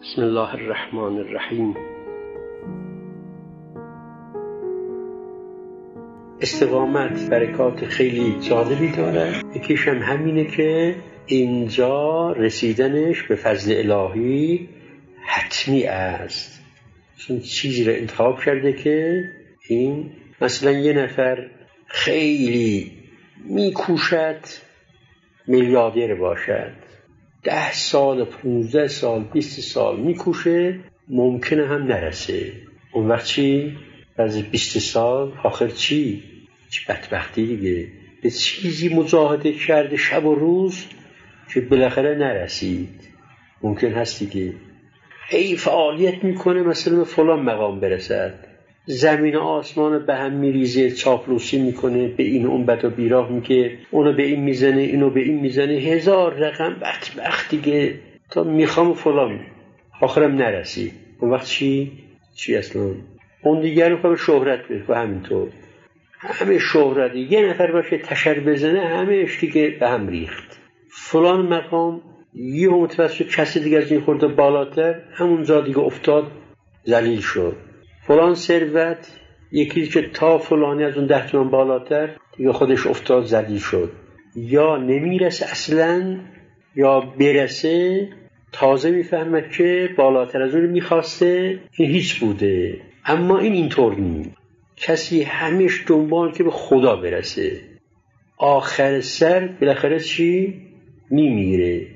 بسم الله الرحمن الرحیم. استقامت برکات خیلی جالبی داره. یکیش هم همینه که اینجا رسیدنش به فضل الهی حتمی است، چون چیزی رو انتخاب کرده که این مثلا یه نفر خیلی میکوشد میلیاردر باشد، 10 سال 15 سال 20 سال میکوشه، ممکنه هم نرسه. اون وقت چی؟ بعد 20 سال آخر چی بدبختی دیگه. به چیزی مجاهده کرده شب و روز که بالاخره نرسید. ممکن هست دیگه هی فعالیت میکنه مثلا فلان مقام برسد، زمین و آسمان به هم میریزه، چاپلوسی میکنه، به این اون بد و بیراه میگه، اونو به این میزنه اینو به این میزنه، 1000 رقم بدبخت دیگه تا میخوام فلان، آخرم نرسی. اون وقت چی اصلا؟ اون دیگر رو به شهرت بده و همینطور همه شهرتی یه نفر باشه تشر بزنه همهش دیگه به هم ریخت. فلان مقام یه متوسط کسی دیگه از این خورده بالاتر، همونجا دیگه افتاد ذلیل شد. فلان ثروت یکی که تا فلانی از اون 10 تومن بالاتر دیگه خودش افتاد ذلیل شد، یا نمیرسه اصلا یا برسه تازه میفهمه که بالاتر از اون میخواسته این هیچ بوده. اما این اینطور نیست. کسی همیشه دنبال که به خدا برسه، آخر سر بالاخره چی؟ میمیره.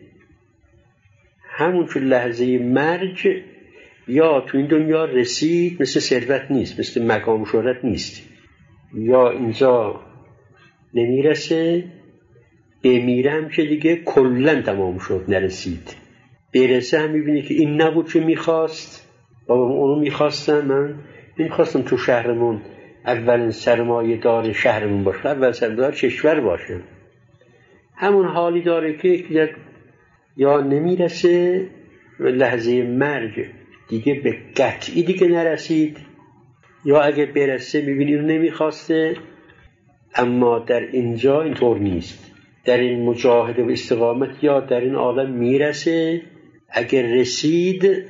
همون که لحظه مرگ یا تو این دنیا رسید، مثل ثروت نیست، مثل مقام شهرت نیست، یا اینجا نمیرسه، بمیرم که دیگه کلن تمام شد، نرسید. برسه هم میبینی که این نبود که میخواست. بابا اونو میخواستم، من نمیخواستم تو شهرمون اولین سرمایه دار شهرمون باشه، اول سرمایه کشور باشه. همون حالی داره که یا نمیرسه لحظه مرگ دیگه به قطعی دیگه نرسید، یا اگه برسه میبینی اون نمیخواسته. اما در اینجا اینطور نیست. در این مجاهده و استقامت یا در این عالم میرسه. اگر رسید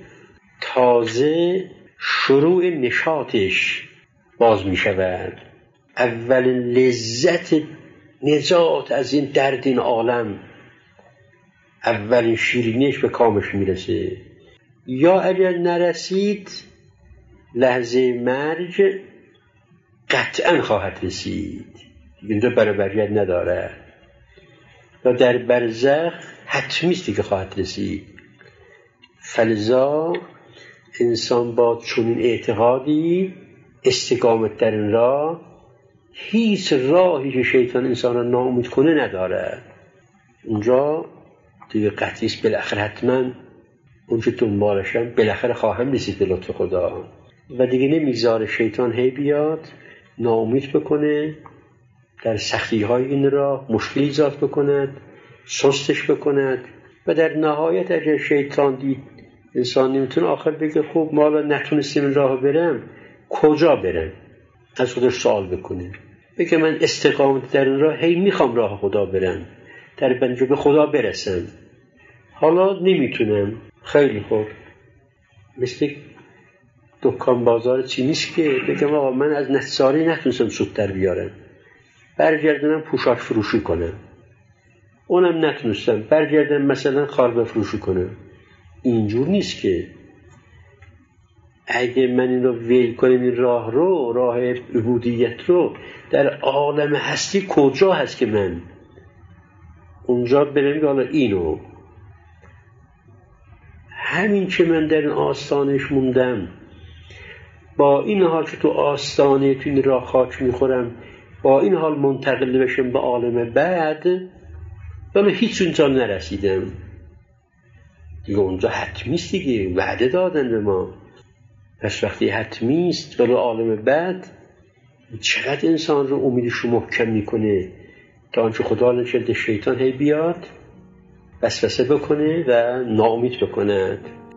تازه شروع نشاطش باز میشود. اولین لذت نجات از این درد این عالم، اولین شیرینیش به کامش میرسه. یا اگر نرسید لحظه مرگ قطعا خواهد رسید، اینجا برابریت نداره، و در برزخ حتمیستی که خواهد رسید. فلذا انسان با چنین اعتقادی استقامت در این راه، هیچ راهی که شیطان انسان را ناامید کنه نداره. اونجا دیگه قطعیست بالاخره حتما اونجا دنبالشم بالاخره خواهم رسید به لطف خدا. و دیگه نمیذاره شیطان هی بیاد ناامید بکنه، در سختی های این راه مشکل ایجاد بکند، سستش بکند. و در نهایت اگر شیطان دید انسان نمیتونه، آخر بگه خب ما الان نتونستیم این راه برم، کجا برم؟ از خودش سوال بکنه، بگه من استقامت در این راه هی میخوام راه خدا برم، در بنجا به خدا برسم، حالا نمیتونم. خیلی خوب، مثل دکان بازار چی نیست که بگم آقا من از نساری نتونستم سود در بیارم، برگردنم پوشاک فروشی کنم، اونم نتونستم برگردم مثلا خال فروشی کنم. اینجور نیست که اگه من این رو ویل کنم، این راه عبودیت رو در عالم هستی کجا هست که من اونجا برم؟ حالا اینو همین که من در این آستانش موندم، با این حال که تو آستانه تو این راه خاک میخورم، با این حال منتقل بشم به عالم بعد، ولی هیچ اونجا نرسیدم دیگه. اونجا حتمیست دیگه، وعده دادن به ما. پس وقتی حتمیست ولی عالم بعد، چقدر انسان رو امیدش رو محکم میکنه تا آنچه خدا نشده شیطان هی بیاد وسوسه بکنه و ناامید بکند.